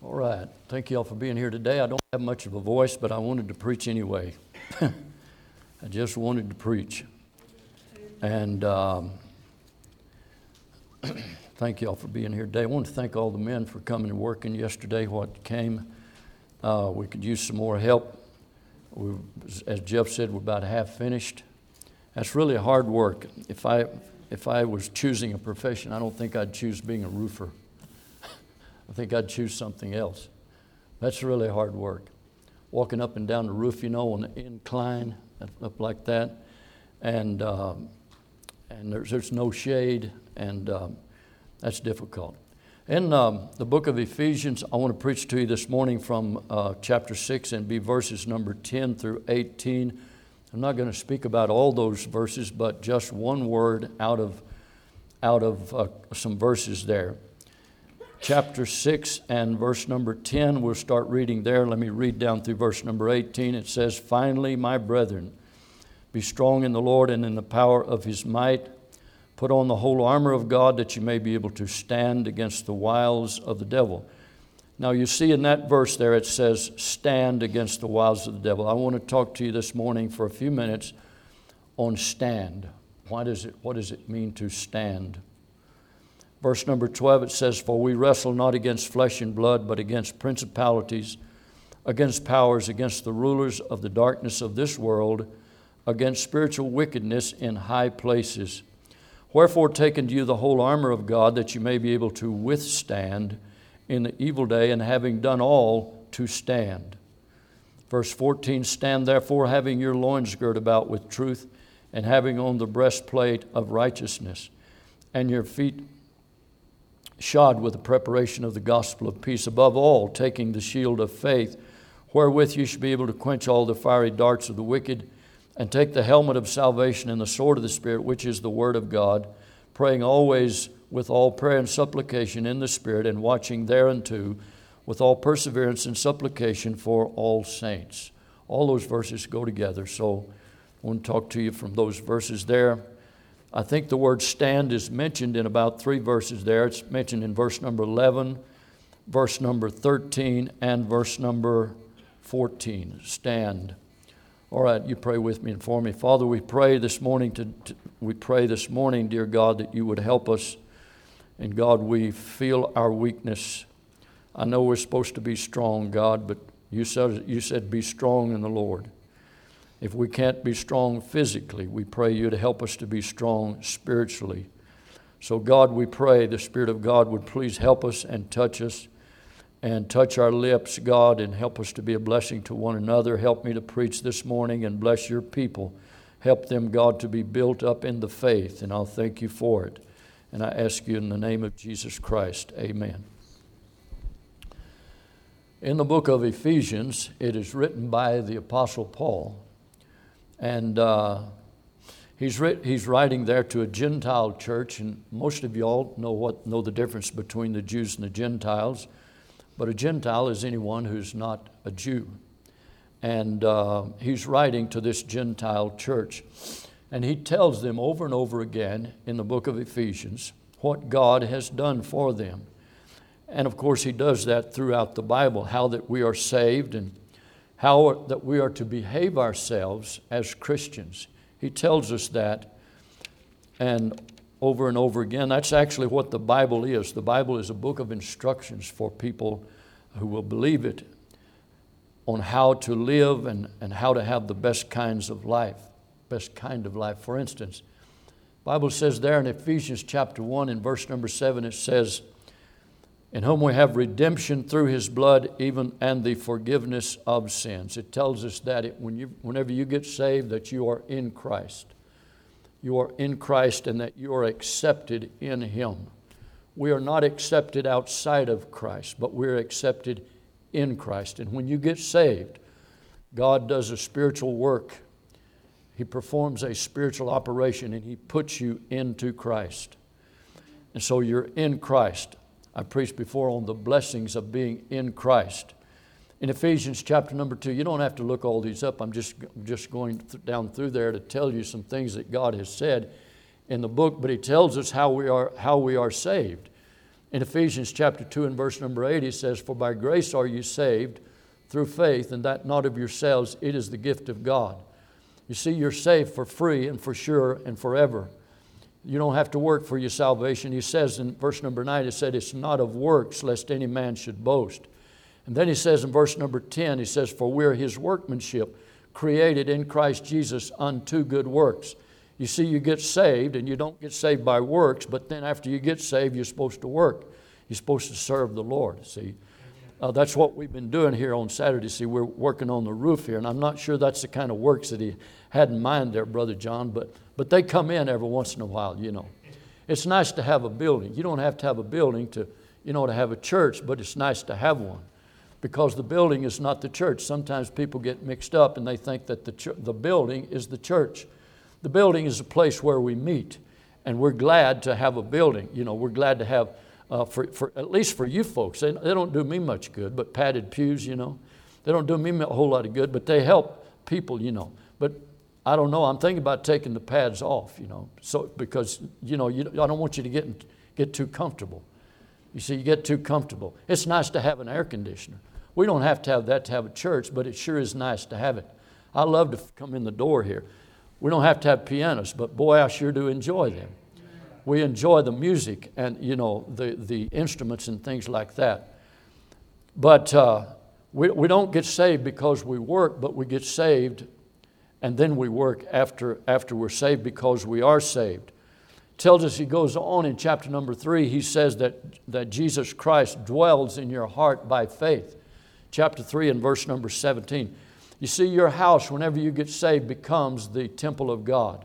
All right. Thank you all for being here today. I don't have much of a voice, but I wanted to preach anyway. I just wanted to preach. And thank you all for being here today. I want to thank all the men for coming and working yesterday. What came, we could use some more help. As Jeff said, we're about half finished. That's really hard work. If I was choosing a profession, I don't think I'd choose being a roofer. I think I'd choose something else. That's really hard work. Walking up and down the roof, on the incline, up like that, and there's no shade, and that's difficult. In the book of Ephesians, I want to preach to you this morning from chapter 6 and be verses number 10 through 18. I'm not going to speak about all those verses, but just one word out of some verses there. Chapter 6 and verse number 10, we'll start reading there. Let me read down through verse number 18. It says, "Finally, my brethren, be strong in the Lord and in the power of His might. Put on the whole armor of God that you may be able to stand against the wiles of the devil." Now you see in that verse there it says, stand against the wiles of the devil. I want to talk to you this morning for a few minutes on stand. What does it mean to stand? Verse number 12, it says, "For we wrestle not against flesh and blood, but against principalities, against powers, against the rulers of the darkness of this world, against spiritual wickedness in high places. Wherefore take unto you the whole armor of God, that you may be able to withstand in the evil day, and having done all, to stand." Verse 14, "Stand therefore, having your loins girt about with truth, and having on the breastplate of righteousness, and your feet shod with the preparation of the gospel of peace. Above all, taking the shield of faith, wherewith you should be able to quench all the fiery darts of the wicked, and take the helmet of salvation and the sword of the Spirit, which is the word of God, praying always with all prayer and supplication in the Spirit, and watching thereunto with all perseverance and supplication for all saints." All those verses go together, so I want to talk to you from those verses there. I think the word stand is mentioned in about 3 verses there. It's mentioned in verse number 11, verse number 13, and verse number 14. Stand. All right, you pray with me and for me. Father, we pray this morning, dear God, that you would help us. And God, we feel our weakness. I know we're supposed to be strong, God, but you said be strong in the Lord. If we can't be strong physically, we pray you to help us to be strong spiritually. So God, we pray the Spirit of God would please help us and touch our lips, God, and help us to be a blessing to one another. Help me to preach this morning and bless your people. Help them, God, to be built up in the faith, and I'll thank you for it. And I ask you in the name of Jesus Christ, amen. In the book of Ephesians, it is written by the Apostle Paul. And he's writing there to a Gentile church, and most of y'all know the difference between the Jews and the Gentiles. But a Gentile is anyone who's not a Jew. And he's writing to this Gentile church. And he tells them over and over again in the book of Ephesians what God has done for them. And of course he does that throughout the Bible, how that we are saved and how that we are to behave ourselves as Christians. He tells us that, and over again. That's actually what the Bible is. The Bible is a book of instructions for people who will believe it on how to live and how to have the best kind of life. For instance, the Bible says there in Ephesians chapter 1 in verse number 7, it says, "In whom we have redemption through His blood, even and the forgiveness of sins." It tells us that whenever you get saved, that you are in Christ. You are in Christ, and that you are accepted in Him. We are not accepted outside of Christ, but we're accepted in Christ. And when you get saved, God does a spiritual work. He performs a spiritual operation, and He puts you into Christ. And so you're in Christ. I preached before on the blessings of being in Christ. In Ephesians chapter number 2, you don't have to look all these up. I'm just going down through there to tell you some things that God has said in the book, but He tells us how we are saved. In Ephesians chapter 2 and verse number 8, he says, "For by grace are you saved through faith, and that not of yourselves, it is the gift of God." You see, you're saved for free and for sure and forever. You don't have to work for your salvation. He says in verse number 9, he said, "It's not of works, lest any man should boast." And then he says in verse number 10, he says, "For we're His workmanship, created in Christ Jesus unto good works." You see, you get saved, and you don't get saved by works, but then after you get saved, you're supposed to work. You're supposed to serve the Lord, see. That's what we've been doing here on Saturday. See, we're working on the roof here, and I'm not sure that's the kind of works that he had in mind there, Brother John, but they come in every once in a while, you know. It's nice to have a building. You don't have to have a building to have a church, but it's nice to have one, because the building is not the church. Sometimes people get mixed up and they think that the building is the church. The building is a place where we meet, and we're glad to have a building. You know, we're glad to have, for at least for you folks, they don't do me much good, but padded pews, you know. They don't do me a whole lot of good, but they help people, you know. But I don't know, I'm thinking about taking the pads off, you know, so because, you know, I don't want you to get too comfortable. You see, you get too comfortable. It's nice to have an air conditioner. We don't have to have that to have a church, but it sure is nice to have it. I love to come in the door here. We don't have to have pianos, but boy, I sure do enjoy them. We enjoy the music and, you know, the instruments and things like that. But we don't get saved because we work, but we get saved and then we work after we're saved, because we are saved. Tells us, he goes on in chapter number 3, he says that Jesus Christ dwells in your heart by faith. Chapter 3 and verse number 17. You see, your house, whenever you get saved, becomes the temple of God.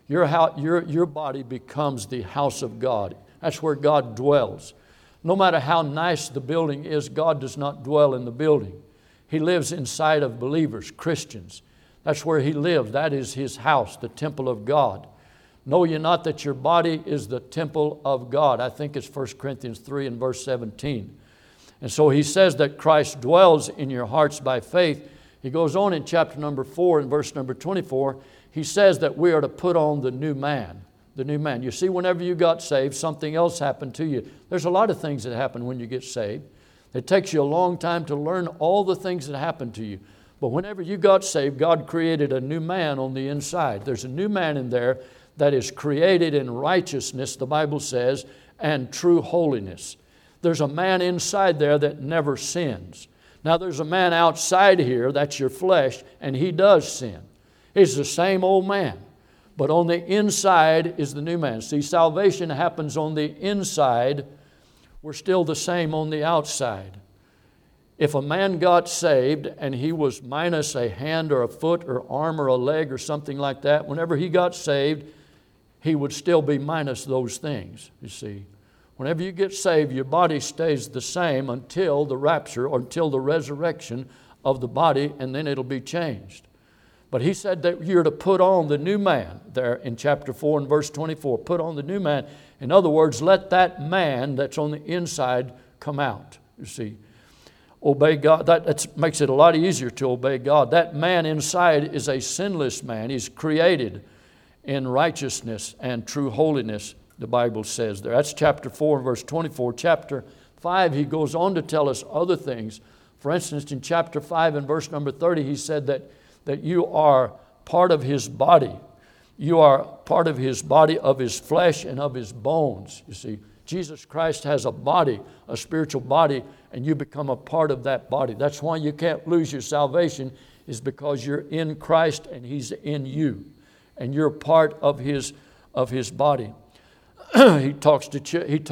Your body becomes the house of God. That's where God dwells. No matter how nice the building is, God does not dwell in the building. He lives inside of believers, Christians. That's where He lives. That is His house, the temple of God. Know ye not that your body is the temple of God? I think it's 1 Corinthians 3 and verse 17. And so he says that Christ dwells in your hearts by faith. He goes on in chapter number 4 and verse number 24. He says that we are to put on the new man. The new man. You see, whenever you got saved, something else happened to you. There's a lot of things that happen when you get saved. It takes you a long time to learn all the things that happen to you. But whenever you got saved, God created a new man on the inside. There's a new man in there that is created in righteousness, the Bible says, and true holiness. There's a man inside there that never sins. Now there's a man outside here, that's your flesh, and he does sin. He's the same old man, but on the inside is the new man. See, salvation happens on the inside. We're still the same on the outside. If a man got saved and he was minus a hand or a foot or arm or a leg or something like that, whenever he got saved, he would still be minus those things, you see. Whenever you get saved, your body stays the same until the rapture or until the resurrection of the body, and then it'll be changed. But he said that you're to put on the new man there in chapter 4 and verse 24. Put on the new man. In other words, let that man that's on the inside come out, you see. Obey God. That makes it a lot easier to obey God. That man inside is a sinless man. He's created in righteousness and true holiness, the Bible says there. That's chapter 4, verse 24. Chapter 5, he goes on to tell us other things. For instance, in chapter 5 and verse number 30, he said that you are part of His body. You are part of His body, of His flesh and of His bones. You see, Jesus Christ has a body, a spiritual body, and you become a part of that body. That's why you can't lose your salvation, is because you're in Christ and He's in you. And you're part of His body. He talks to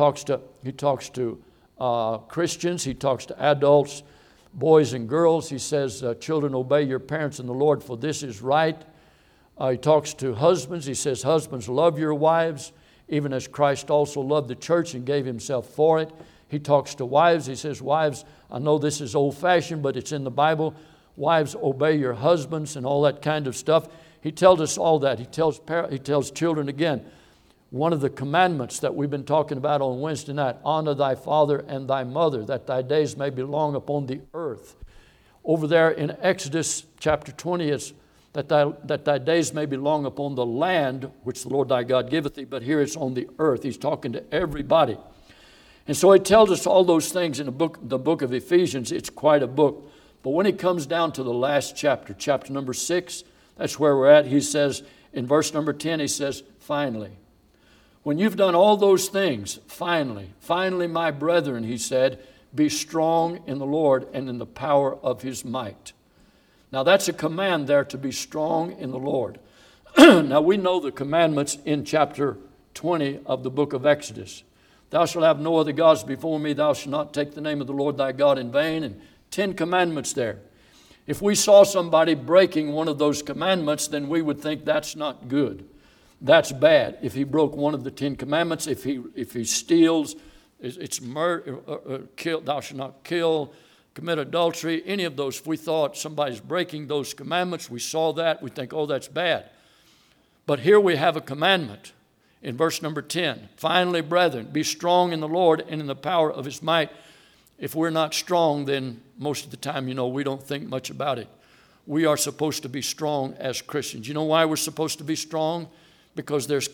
Christians. He talks to adults, boys and girls. He says, "Children, obey your parents in the Lord, for this is right." He talks to husbands. He says, "Husbands, love your wives, even as Christ also loved the church and gave Himself for it." He talks to wives. He says, "Wives, I know this is old-fashioned, but it's in the Bible. Wives, obey your husbands," and all that kind of stuff. He tells us all that. He tells children again, one of the commandments that we've been talking about on Wednesday night, honor thy father and thy mother, that thy days may be long upon the earth. Over there in Exodus chapter 20, it's that thy days may be long upon the land which the Lord thy God giveth thee, but here it's on the earth. He's talking to everybody. And so he tells us all those things in the book of Ephesians. It's quite a book. But when it comes down to the last chapter, chapter number 6, that's where we're at. He says, in verse number 10, he says, finally. When you've done all those things, finally, my brethren, he said, be strong in the Lord and in the power of his might. Now that's a command there, to be strong in the Lord. Now we know the commandments in chapter 20 of the book of Exodus. Thou shalt have no other gods before me. Thou shalt not take the name of the Lord thy God in vain. And 10 commandments there. If we saw somebody breaking one of those commandments, then we would think that's not good. That's bad. If he broke one of the 10 commandments, if he steals, it's murder, kill, thou shalt not kill, commit adultery, any of those. If we thought somebody's breaking those commandments, we saw that, we think, oh, that's bad. But here we have a commandment in verse number 10. Finally, brethren, be strong in the Lord and in the power of his might. If we're not strong, then most of the time, we don't think much about it. We are supposed to be strong as Christians. You know why we're supposed to be strong? Because there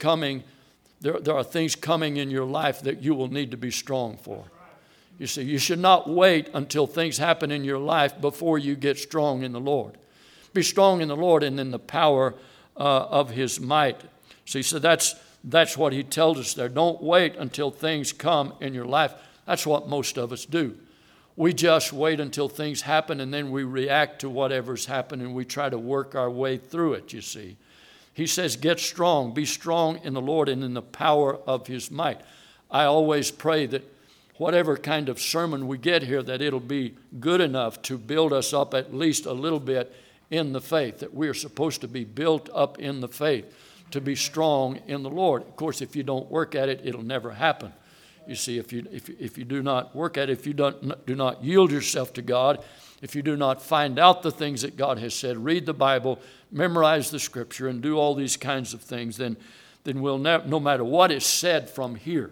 are things coming in your life that you will need to be strong for. You see, you should not wait until things happen in your life before you get strong in the Lord. Be strong in the Lord and in the power of his might. See, so that's what he tells us there. Don't wait until things come in your life. That's what most of us do. We just wait until things happen and then we react to whatever's happened and we try to work our way through it, you see. He says, get strong, be strong in the Lord and in the power of his might. I always pray that whatever kind of sermon we get here, that it'll be good enough to build us up at least a little bit in the faith, that we are supposed to be built up in the faith, to be strong in the Lord. Of course, if you don't work at it, it'll never happen. You see, if you do not work at it, if you do not yield yourself to God, if you do not find out the things that God has said, read the Bible, memorize the Scripture, and do all these kinds of things, then we'll never, no matter what is said from here.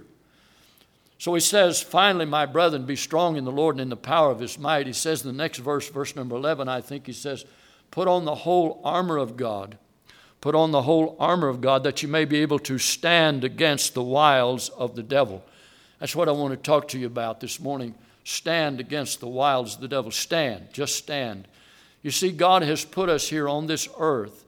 So he says, finally, my brethren, be strong in the Lord and in the power of his might. He says in the next verse, verse number 11, I think he says, put on the whole armor of God. Put on the whole armor of God that you may be able to stand against the wiles of the devil. That's what I want to talk to you about this morning. Stand against the wiles of the devil. Stand. Just stand. You see, God has put us here on this earth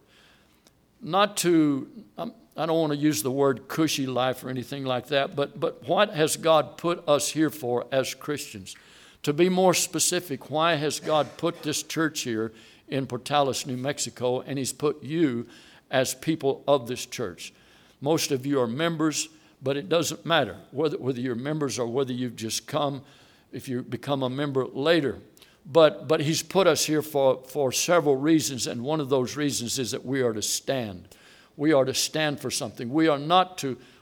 not to, I don't want to use the word cushy life or anything like that, but what has God put us here for as Christians? To be more specific, why has God put this church here in Portales, New Mexico, and he's put you as people of this church? Most of you are members, but it doesn't matter whether you're members or whether you've just come, if you become a member later. But he's put us here for several reasons, and one of those reasons is that we are to stand. We are to stand for something. We are not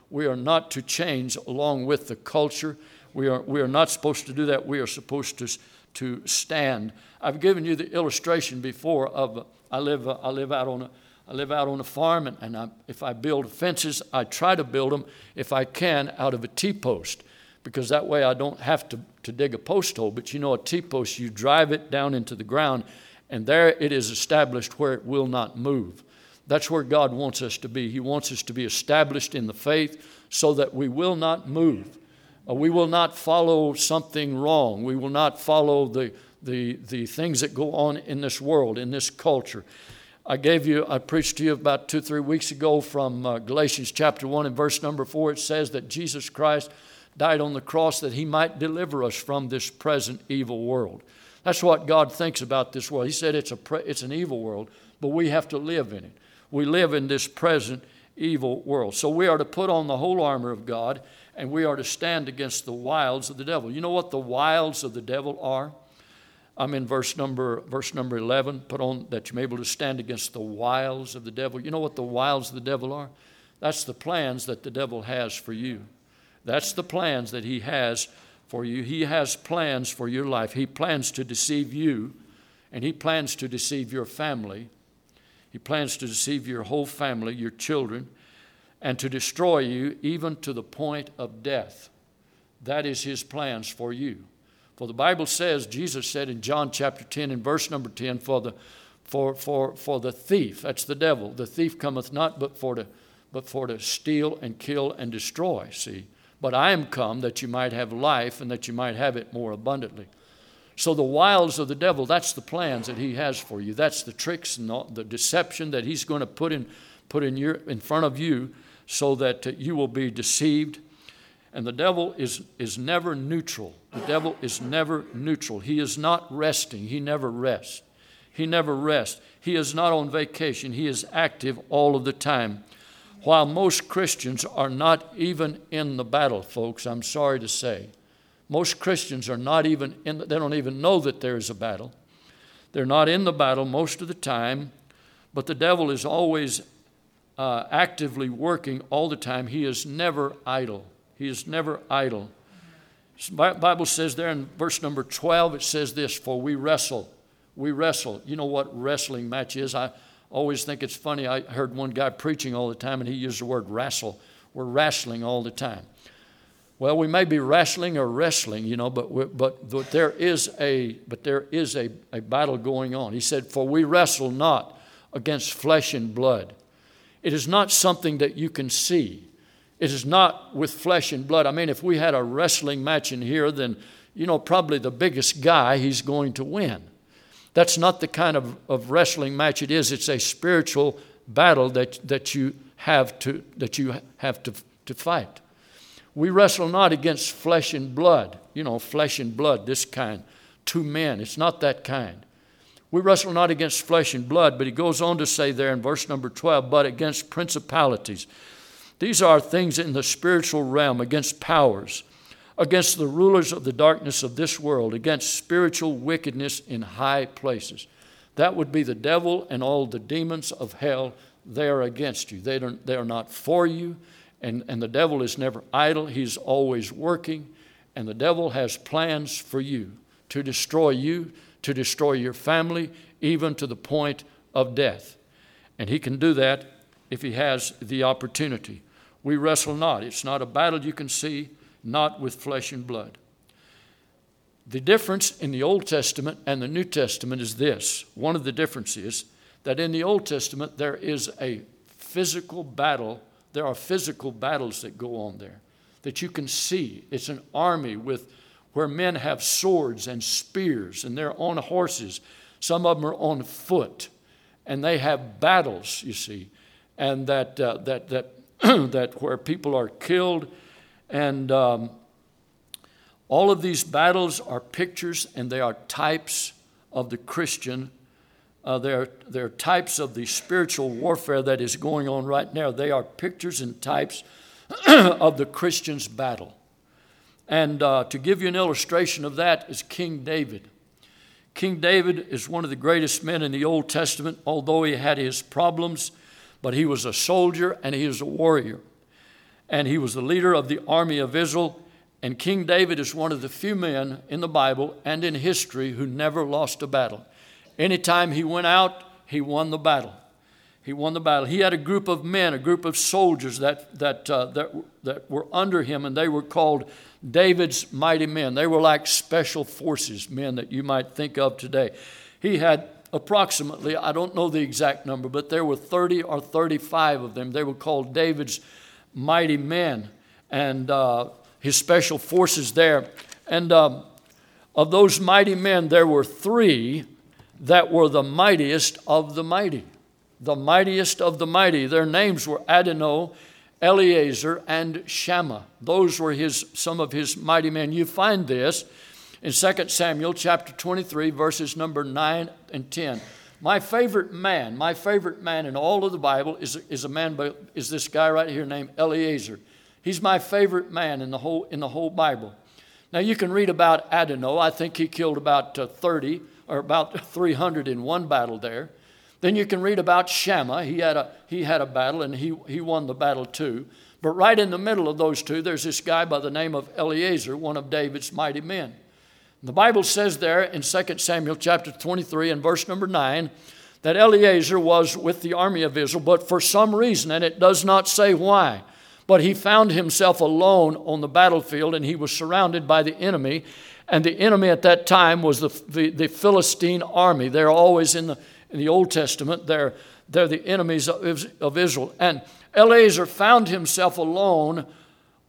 to change along with the culture. We are not supposed to do that. We are supposed to stand. I've given you the illustration before of I live out on a farm, and if I build fences, I try to build them, if I can, out of a T-post, because that way I don't have to dig a post hole. But a T-post, you drive it down into the ground, and there it is established where it will not move. That's where God wants us to be. He wants us to be established in the faith so that we will not move. We will not follow something wrong. We will not follow the things that go on in this world, in this culture. I preached to you about 2-3 weeks ago from Galatians chapter 1 and verse number 4. It says that Jesus Christ died on the cross that he might deliver us from this present evil world. That's what God thinks about this world. He said it's an evil world, but we have to live in it. We live in this present evil world. So we are to put on the whole armor of God, and we are to stand against the wiles of the devil. You know what the wiles of the devil are? I'm in verse number 11, put on that you may be able to stand against the wiles of the devil. You know what the wiles of the devil are? That's the plans that the devil has for you. That's the plans that he has for you. He has plans for your life. He plans to deceive you, and he plans to deceive your family. He plans to deceive your whole family, your children, and to destroy you even to the point of death. That is his plans for you. For the Bible says, Jesus said in John chapter 10 and verse number 10, for the thief, that's the devil, the thief cometh not but for to steal and kill and destroy, see. But I am come that you might have life and that you might have it more abundantly. So the wiles of the devil, that's the plans that he has for you. That's the tricks and the deception that he's going to put in front of you so that you will be deceived. And the devil is never neutral. The devil is never neutral. He is not resting. He never rests. He never rests. He is not on vacation. He is active all of the time. While most Christians are not even in the battle, folks, I'm sorry to say. Most Christians are not even they don't even know that there is a battle. They're not in the battle most of the time, but the devil is always actively working all the time. He is never idle. He is never idle. The Bible says there in verse number 12, it says this, for we wrestle. We wrestle. You know what wrestling match is? I always think it's funny. I heard one guy preaching all the time, and he used the word wrestle. We're wrestling all the time. Well, we may be wrestling or wrestling, but there is a battle going on. He said, for we wrestle not against flesh and blood. It is not something that you can see. It is not with flesh and blood. I mean, if we had a wrestling match in here, then, probably the biggest guy, he's going to win. That's not the kind of wrestling match it is. It's a spiritual battle that you have to fight. We wrestle not against flesh and blood, flesh and blood, this kind, two men. It's not that kind. We wrestle not against flesh and blood, but he goes on to say there in verse number 12, but against principalities. These are things in the spiritual realm, against powers, against the rulers of the darkness of this world, against spiritual wickedness in high places. That would be the devil and all the demons of hell. They are against you. They are not for you. And the devil is never idle. He's always working. And the devil has plans for you, to destroy your family, even to the point of death. And he can do that if he has the opportunity. We wrestle not. It's not a battle you can see, not with flesh and blood. The difference in the Old Testament and the New Testament is this. One of the differences is that in the Old Testament there is a physical battle. There are physical battles that go on there that you can see. It's an army where men have swords and spears, and they're on horses. Some of them are on foot, and they have battles, you see, and that where people are killed. And all of these battles are pictures, and they are types of the Christian. They're types of the spiritual warfare that is going on right now. They are pictures and types of the Christian's battle. And to give you an illustration of that is King David. King David is one of the greatest men in the Old Testament, although he had his problems, but he was a soldier and he was a warrior. And he was the leader of the army of Israel. And King David is one of the few men in the Bible and in history who never lost a battle. Anytime he went out, he won the battle. He won the battle. He had a group of men, a group of soldiers that were under him, and they were called David's mighty men. They were like special forces men that you might think of today. He had approximately, I don't know the exact number, but there were 30 or 35 of them. They were called David's mighty men, and his special forces there. And of those mighty men, there were 3 that were the mightiest of the mighty. The mightiest of the mighty. Their names were Adonai, Eleazar, and Shammah. Those were some of his mighty men. You find this in 2 Samuel chapter 23, verses number 9 and 10. My favorite man in all of the Bible is this guy right here named Eleazar. He's my favorite man in the whole Bible. Now you can read about Adonai. I think he killed about 30 or about 300 in one battle there. Then you can read about Shammah. He had a battle, and he won the battle too. But right in the middle of those two, there's this guy by the name of Eleazar, one of David's mighty men. The Bible says there in 2 Samuel chapter 23 and verse number 9 that Eleazar was with the army of Israel, but for some reason, and it does not say why, but he found himself alone on the battlefield, and he was surrounded by the enemy. And the enemy at that time was the Philistine army. They're always in the Old Testament. They're the enemies of Israel. And Eleazar found himself alone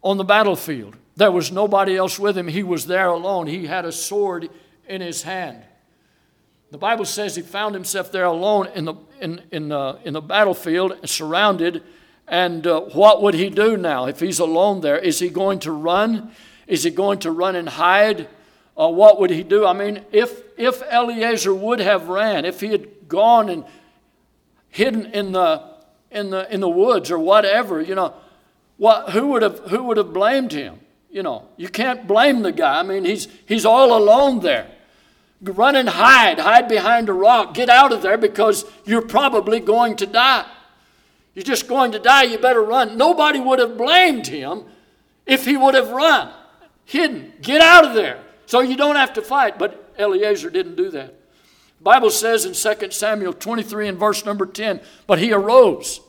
on the battlefield. There was nobody else with him. He was there alone. He had a sword in his hand. The Bible says he found himself there alone in the battlefield, surrounded. And what would he do now if he's alone there? Is he going to run? Is he going to run and hide? What would he do? I mean, if Eliezer would have ran, if he had gone and hidden in the woods or whatever, who would have blamed him? You can't blame the guy. I mean, he's all alone there. Run and hide behind a rock. Get out of there because you're probably going to die. You're just going to die. You better run. Nobody would have blamed him if he would have run, hidden. Get out of there so you don't have to fight. But Eliezer didn't do that. The Bible says in 2 Samuel 23 and verse number 10, but he rose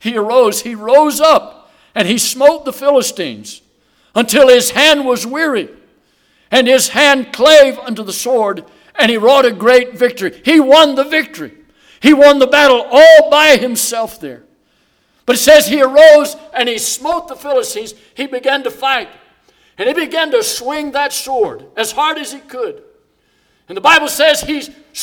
up, and he smote the Philistines until his hand was weary, and his hand clave unto the sword, and he wrought a great victory. He won the victory. He won the battle all by himself there. But it says he arose and he smote the Philistines. He began to fight. And he began to swing that sword as hard as he could. And the Bible says he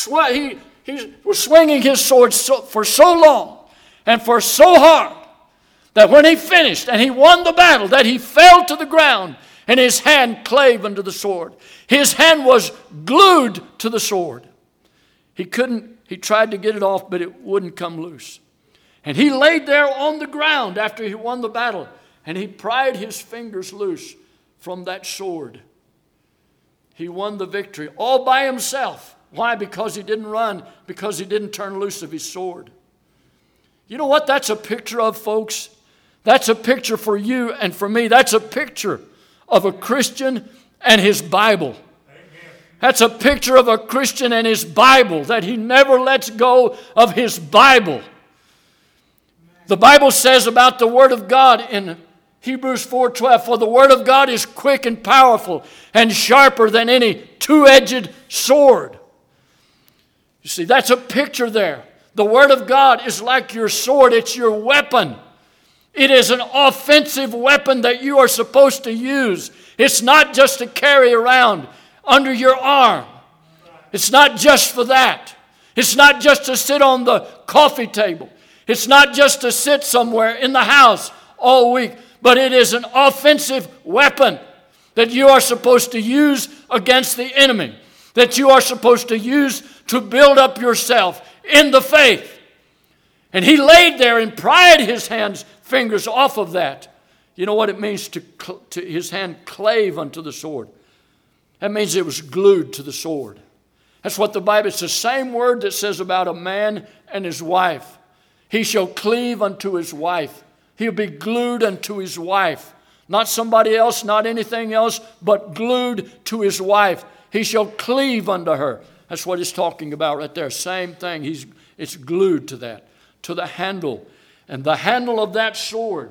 was swinging his sword for so long and for so hard that when he finished and he won the battle, that he fell to the ground and his hand clave unto the sword. His hand was glued to the sword. He tried to get it off, but it wouldn't come loose. And he laid there on the ground after he won the battle, and he pried his fingers loose from that sword. He won the victory all by himself. Why? Because he didn't run, because he didn't turn loose of his sword. You know what that's a picture of, folks? That's a picture for you and for me. That's a picture of a Christian and his Bible. That's a picture of a Christian and his Bible, that he never lets go of his Bible. The Bible says about the Word of God in Hebrews 4:12, for the Word of God is quick and powerful and sharper than any two-edged sword. You see, that's a picture there. The Word of God is like your sword. It's your weapon. It is an offensive weapon that you are supposed to use. It's not just to carry around under your arm. It's not just for that. It's not just to sit on the coffee table. It's not just to sit somewhere in the house all week. But it is an offensive weapon that you are supposed to use against the enemy. That you are supposed to use to build up yourself in the faith. And he laid there and pried his fingers off of that. You know what it means to his hand clave unto the sword? That means it was glued to the sword. That's what the Bible, it's the same word that says about a man and his wife. He shall cleave unto his wife. He'll be glued unto his wife. Not somebody else, not anything else, but glued to his wife. He shall cleave unto her. That's what he's talking about right there. Same thing. It's glued to that, to the handle. And the handle of that sword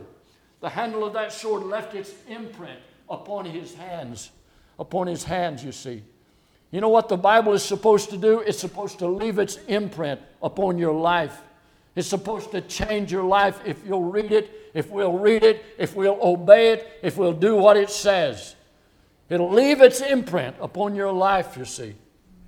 left its imprint upon his hands. Upon his hands, you see. You know what the Bible is supposed to do? It's supposed to leave its imprint upon your life. It's supposed to change your life if you'll read it, if we'll obey it, if we'll do what it says. It'll leave its imprint upon your life, you see.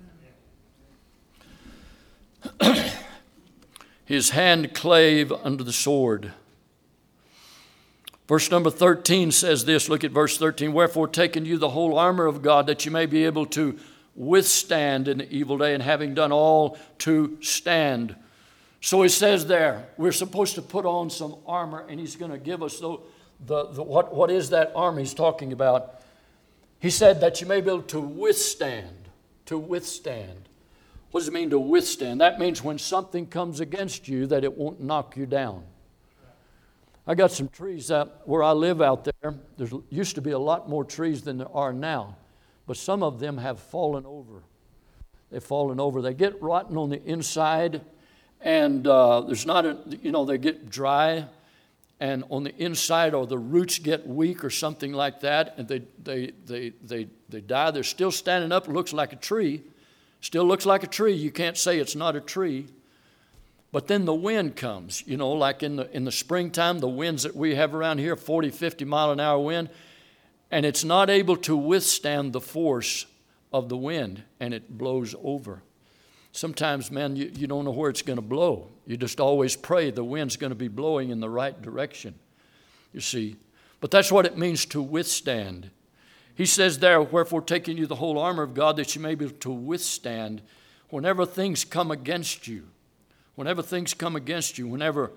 His hand clave unto the sword. Verse number 13 says this. Look at verse 13. Wherefore taking you the whole armor of God, that you may be able to withstand in the evil day, and having done all, to stand. So he says there, we're supposed to put on some armor, and he's going to give us what is that armor he's talking about. He said that you may be able to withstand. To withstand. What does it mean to withstand? That means when something comes against you, that it won't knock you down. I got some trees out where I live out there. There used to be a lot more trees than there are now, but some of them have fallen over. They've fallen over. They get rotten on the inside, and they get dry, and on the inside, or the roots get weak or something like that, and they die. They're still standing up. It looks like a tree. Still looks like a tree. You can't say it's not a tree. But then the wind comes, like in the springtime, the winds that we have around here, 40, 50 mile an hour wind, and it's not able to withstand the force of the wind, and it blows over. Sometimes, man, you don't know where it's going to blow. You just always pray the wind's going to be blowing in the right direction, you see. But that's what it means to withstand. He says there, wherefore taking you the whole armor of God, that you may be able to withstand whenever things come against you. Whenever things come against you, whenever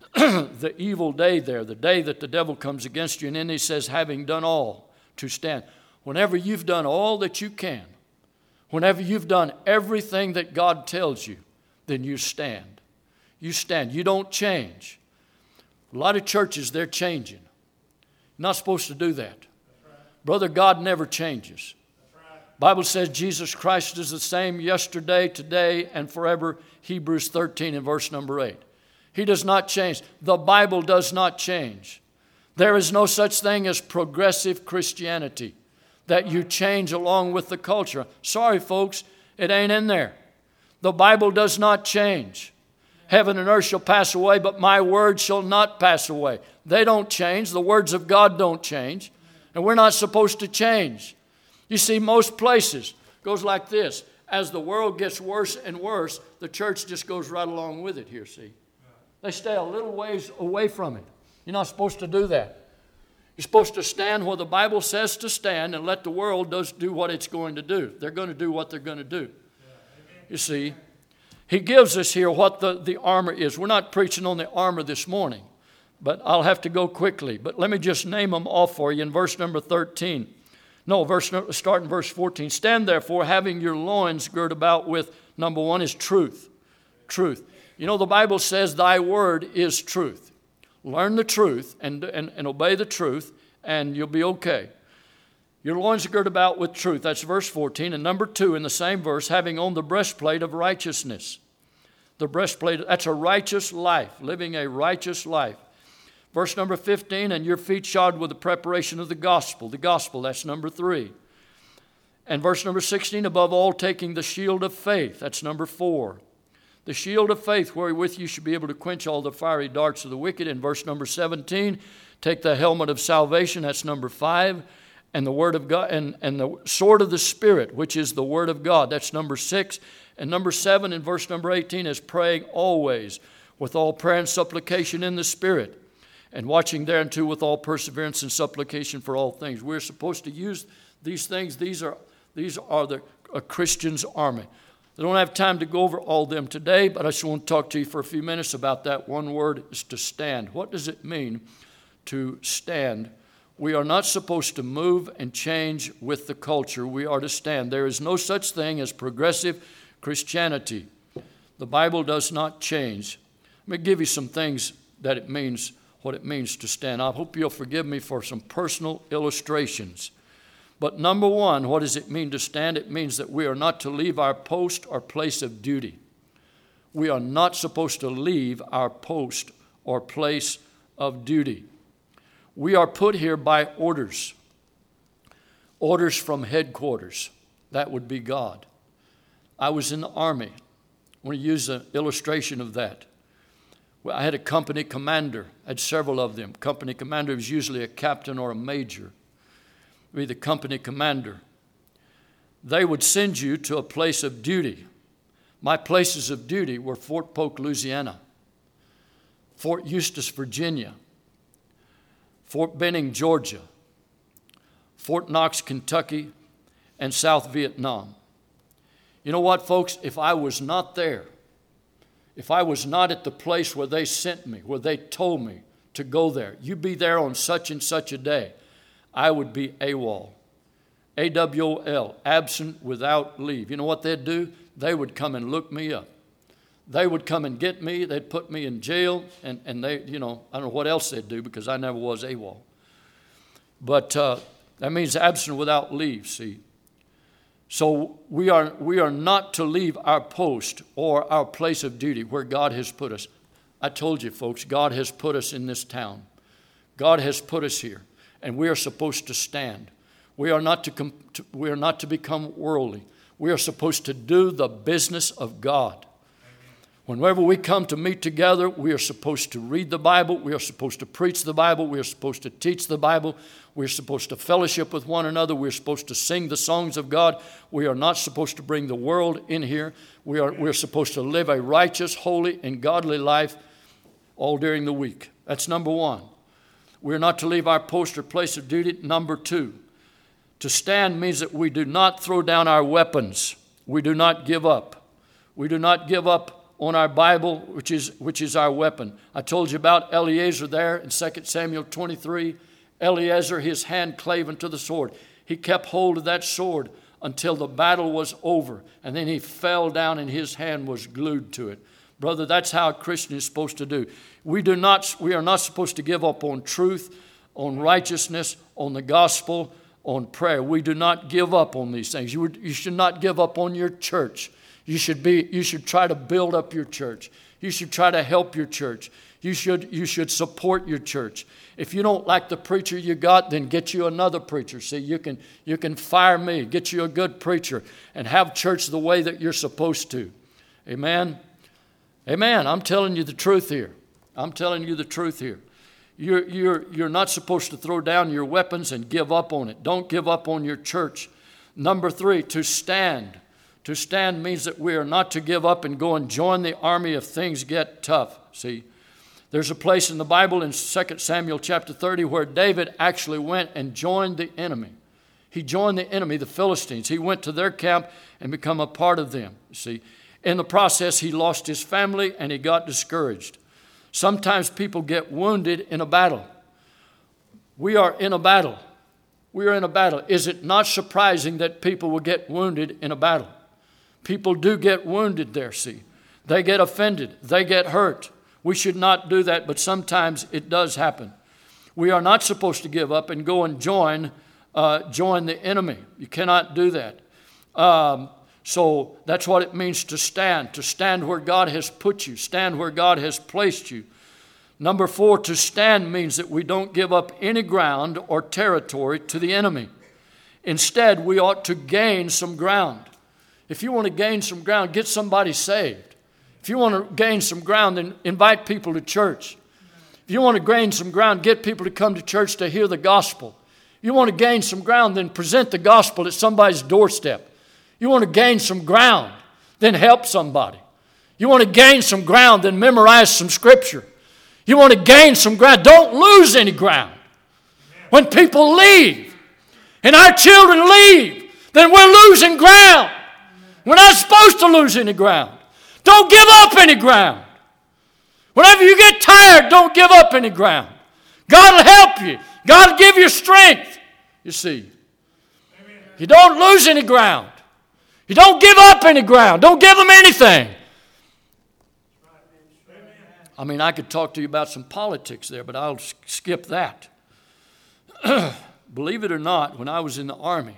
the evil day there, the day that the devil comes against you, and then he says, having done all, to stand. Whenever you've done all that you can, whenever you've done everything that God tells you, then you stand. You stand. You don't change. A lot of churches, they're changing. You're not supposed to do that. Right. Brother, God never changes. Right. Bible says Jesus Christ is the same yesterday, today, and forever. Hebrews 13 and verse number 8. He does not change. The Bible does not change. There is no such thing as progressive Christianity, that you change along with the culture. Sorry, folks, it ain't in there. The Bible does not change. Heaven and earth shall pass away, but my word shall not pass away. They don't change. The words of God don't change. And we're not supposed to change. You see, most places goes like this. As the world gets worse and worse, the church just goes right along with it here, see. They stay a little ways away from it. You're not supposed to do that. You're supposed to stand where the Bible says to stand and let the world do what it's going to do. They're going to do what they're going to do. You see, he gives us here what the armor is. We're not preaching on the armor this morning, but I'll have to go quickly. But let me just name them off for you in verse number 13. No, start in verse 14. Stand therefore, having your loins girt about with, number one is truth. Truth. You know, the Bible says thy word is truth. Learn the truth and obey the truth, and you'll be okay. Your loins are girt about with truth. That's verse 14. And number 2 in the same verse, having on the breastplate of righteousness. The breastplate, that's a righteous life, living a righteous life. Verse number 15, and your feet shod with the preparation of the gospel. The gospel, that's number 3. And verse number 16, above all, taking the shield of faith. That's number 4. The shield of faith, wherewith you should be able to quench all the fiery darts of the wicked. In verse number 17, take the helmet of salvation. That's number 5. And the word of God, and the sword of the Spirit, which is the word of God. That's number 6. And number 7 in verse number 18 is praying always with all prayer and supplication in the Spirit, and watching thereunto with all perseverance and supplication for all things. We're supposed to use these things. These are a Christian's army. I don't have time to go over all them today, but I just want to talk to you for a few minutes about that. One word is to stand. What does it mean to stand? We are not supposed to move and change with the culture. We are to stand. There is no such thing as progressive Christianity. The Bible does not change. Let me give you some things that it means, what it means to stand. I hope you'll forgive me for some personal illustrations. But number 1, what does it mean to stand? It means that we are not to leave our post or place of duty. We are not supposed to leave our post or place of duty. We are put here by orders. Orders from headquarters. That would be God. I was in the Army. I want to use an illustration of that. Well, I had a company commander. I had several of them. Company commander was usually a captain or a major. Be the company commander. They would send you to a place of duty. My places of duty were Fort Polk, Louisiana, Fort Eustis, Virginia, Fort Benning, Georgia, Fort Knox, Kentucky, and South Vietnam. You know what, folks? If I was not there, if I was not at the place where they sent me, where they told me to go there, you be there on such and such a day, I would be AWOL. AWOL, absent without leave. You know what they'd do? They would come and look me up. They would come and get me. They'd put me in jail. And they, I don't know what else they'd do because I never was AWOL. But that means absent without leave, see. So we are not to leave our post or our place of duty where God has put us. I told you, folks, God has put us in this town. God has put us here. And we are supposed to stand. We are not to become worldly. We are supposed to do the business of God. Whenever we come to meet together, we are supposed to read the Bible. We are supposed to preach the Bible. We are supposed to teach the Bible. We are supposed to fellowship with one another. We are supposed to sing the songs of God. We are not supposed to bring the world in here. We are supposed to live a righteous, holy, and godly life all during the week. That's number one. We are not to leave our post or place of duty. Number two, to stand means that we do not throw down our weapons. We do not give up. We do not give up on our Bible, which is our weapon. I told you about Eliezer there in 2 Samuel 23. Eliezer, his hand clave unto the sword. He kept hold of that sword until the battle was over, and then he fell down and his hand was glued to it. Brother, that's how a Christian is supposed to do. We are not supposed to give up on truth, on righteousness, on the gospel, on prayer. We do not give up on these things. You should not give up on your church. You should try to build up your church. You should try to help your church. You should support your church. If you don't like the preacher you got, then get you another preacher. See, you can fire me, get you a good preacher, and have church the way that you're supposed to. Amen? Amen. I'm telling you the truth here. I'm telling you the truth here. You're not supposed to throw down your weapons and give up on it. Don't give up on your church. Number three, to stand. To stand means that we are not to give up and go and join the army if things get tough. See, there's a place in the Bible in 2 Samuel chapter 30 where David actually went and joined the enemy. He joined the enemy, the Philistines. He went to their camp and become a part of them. See, in the process, he lost his family and he got discouraged. Sometimes people get wounded in a battle. We are in a battle. We are in a battle. Is it not surprising that people will get wounded in a battle? People do get wounded there, see. They get offended. They get hurt. We should not do that, but sometimes it does happen. We are not supposed to give up and go and join the enemy. You cannot do that. So that's what it means to stand where God has put you, stand where God has placed you. Number four, to stand means that we don't give up any ground or territory to the enemy. Instead, we ought to gain some ground. If you want to gain some ground, get somebody saved. If you want to gain some ground, then invite people to church. If you want to gain some ground, get people to come to church to hear the gospel. If you want to gain some ground, then present the gospel at somebody's doorstep. You want to gain some ground, then help somebody. You want to gain some ground, then memorize some scripture. You want to gain some ground, don't lose any ground. When people leave and our children leave, then we're losing ground. We're not supposed to lose any ground. Don't give up any ground. Whenever you get tired, don't give up any ground. God will help you. God will give you strength, you see. You don't lose any ground. You don't give up any ground. Don't give them anything. I mean, I could talk to you about some politics there, but I'll skip that. Believe it or not, when I was in the Army,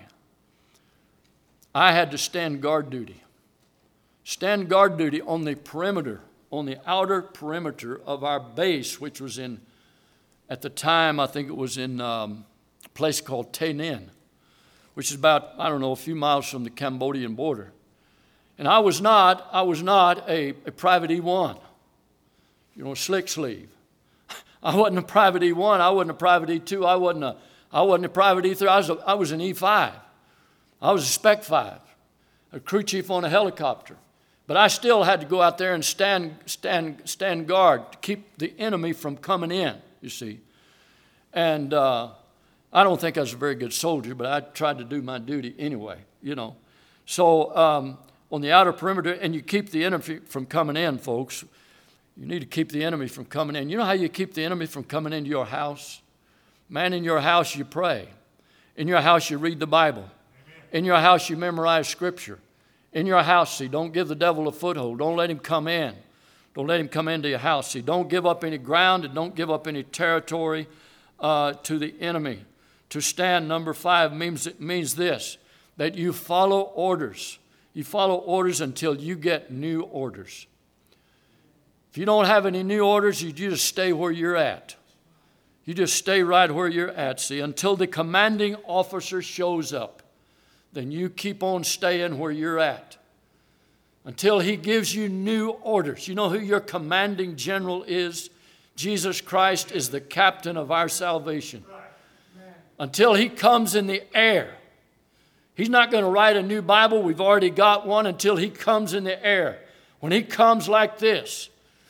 I had to stand guard duty. Stand guard duty on the perimeter, on the outer perimeter of our base, which was at the time, I think it was in a place called Tay Ninh, which is about, a few miles from the Cambodian border. And I was not a private E1, slick sleeve. I wasn't a private E1. I wasn't a private E2. I wasn't a private E3. I was an E5. I was a Spec 5, a crew chief on a helicopter. But I still had to go out there and stand guard to keep the enemy from coming in, you see. And I don't think I was a very good soldier, but I tried to do my duty anyway, So on the outer perimeter, and you keep the enemy from coming in, folks. You need to keep the enemy from coming in. You know how you keep the enemy from coming into your house? Man, in your house you pray. In your house you read the Bible. In your house you memorize Scripture. In your house, see, don't give the devil a foothold. Don't let him come in. Don't let him come into your house. See, don't give up any ground and don't give up any territory to the enemy. To stand, number 5, means this, that you follow orders. You follow orders until you get new orders. If you don't have any new orders, you just stay where you're at. You just stay right where you're at, see, until the commanding officer shows up. Then you keep on staying where you're at. until he gives you new orders. You know who your commanding general is? Jesus Christ is the captain of our salvation. Until he comes in the air. He's not going to write a new Bible. We've already got one until he comes in the air. When he comes like this,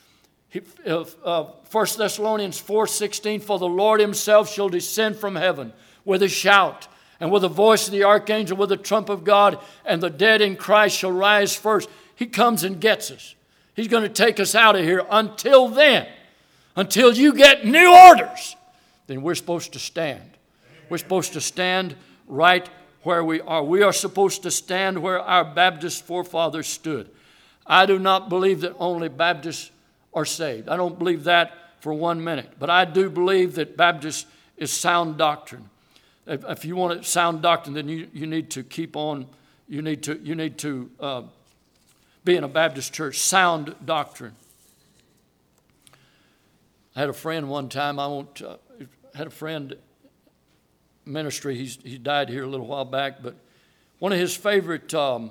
1 Thessalonians 4:16, for the Lord himself shall descend from heaven with a shout, and with the voice of the archangel, with the trump of God, and the dead in Christ shall rise first. He comes and gets us. He's going to take us out of here. Until then, until you get new orders, then we're supposed to stand. We're supposed to stand right where we are. We are supposed to stand where our Baptist forefathers stood. I do not believe that only Baptists are saved. I don't believe that for 1 minute. But I do believe that Baptist is sound doctrine. If you want sound doctrine, then you need to keep on. You need to be in a Baptist church. Sound doctrine. I had a friend one time. Had a friend ministry. He died here a little while back. But one of his favorite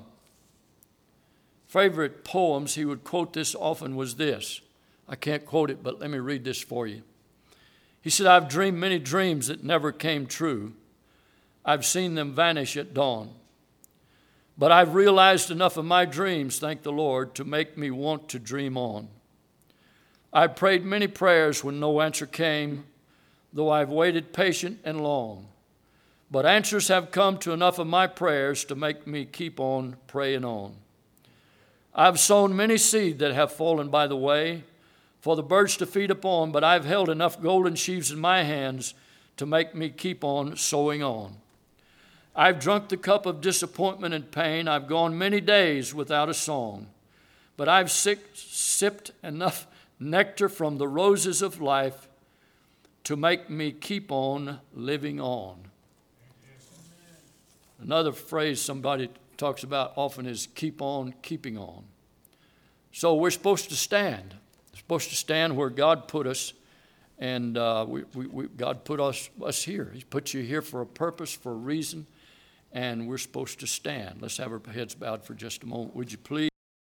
poems, he would quote this often, was this. I can't quote it, but let me read this for you. He said, I've dreamed many dreams that never came true. I've seen them vanish at dawn. But I've realized enough of my dreams, thank the Lord, to make me want to dream on. I prayed many prayers when no answer came, though I've waited patient and long. But answers have come to enough of my prayers to make me keep on praying on. I've sown many seed that have fallen by the way, for the birds to feed upon, but I've held enough golden sheaves in my hands to make me keep on sowing on. I've drunk the cup of disappointment and pain. I've gone many days without a song, but I've sipped enough nectar from the roses of life to make me keep on living on. Another phrase somebody talks about often is keep on keeping on. So we're supposed to stand. We're supposed to stand where God put us, and God put us here. He's put you here for a purpose, for a reason, and we're supposed to stand. Let's have our heads bowed for just a moment. Would you please?